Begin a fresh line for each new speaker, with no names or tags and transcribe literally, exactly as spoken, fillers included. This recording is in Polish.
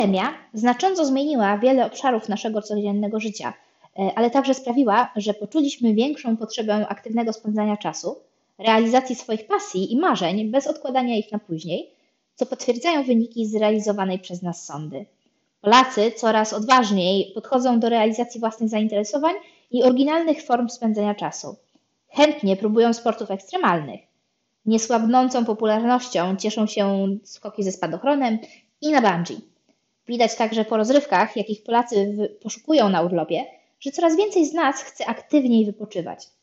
Pandemia znacząco zmieniła wiele obszarów naszego codziennego życia, e, ale także sprawiła, że poczuliśmy większą potrzebę aktywnego spędzania czasu, realizacji swoich pasji i marzeń bez odkładania ich na później, co potwierdzają wyniki zrealizowanej przez nas sondy. Polacy coraz odważniej podchodzą do realizacji własnych zainteresowań i oryginalnych form spędzania czasu. Chętnie próbują sportów ekstremalnych. Niesłabnącą popularnością cieszą się skoki ze spadochronem i na bungee. Widać także po rozrywkach, jakich Polacy poszukują na urlopie, że coraz więcej z nas chce aktywniej wypoczywać.